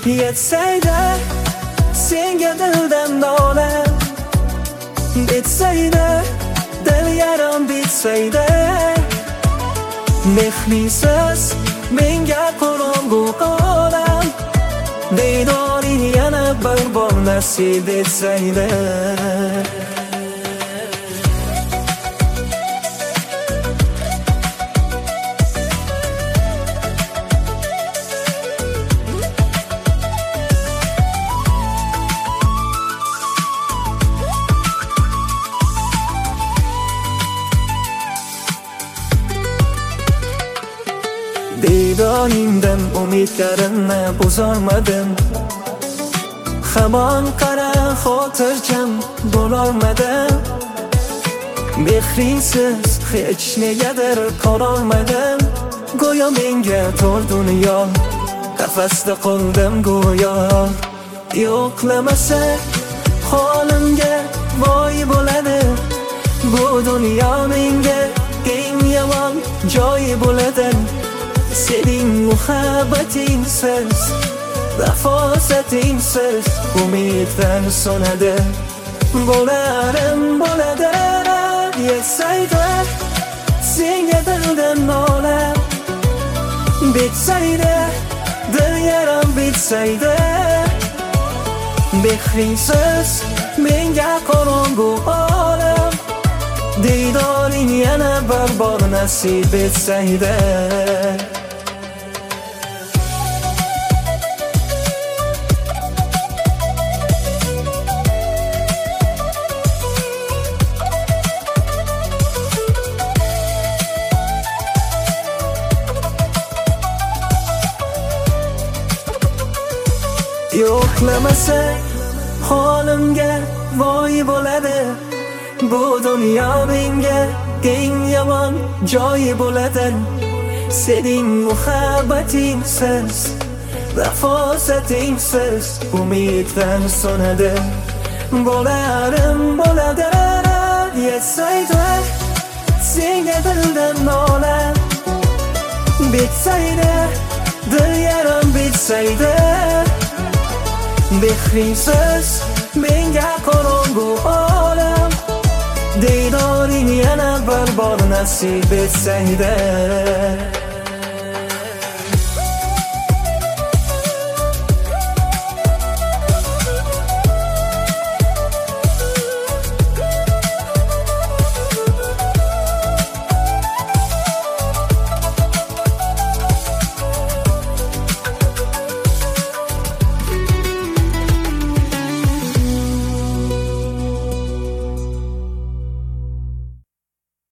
Yetsaydi senga dildan nola, betsaydi dil yarim betsaydi. Mehrlisiz menga qorong'u olam, diydoring yana bir bor nasib etsaydi. Diydoringdan umidlarimni buzolmadim, hamon qara xotirjam bo'lolmadim. Mehringsiz hech negadir qololmadim. Go'yo menga to'rt dunyo, qafasda qoldim go'yo. Yo'qlamasa holimga voy bo'ladi, bu dunyo menga eng yomon joy bo'ladi. Sening muhabbatingsiz, vafosatingsiz umiddan so'nadi. Bo'larim bo'ladi, yetsaydi senga dildan nola, betsaydi dil yarim betsaydi. Mehringsiz menga qorong'u olam, diydoring yana bir bor nasib etsaydi. Yo'qlamasa holimga voy bo'ladi, bu dunyo menga eng yomon joy bo'ladi. Sening muhabbatingsiz, vafosatingsiz umiddan so'nadi. Bo'larim bo'ladi, yetsaydi senga dildan nola, betsaydi dil yarim betsaydi. Mehringsiz menga qorong'u olam, diydoring yana bir bor nasib etsaydi.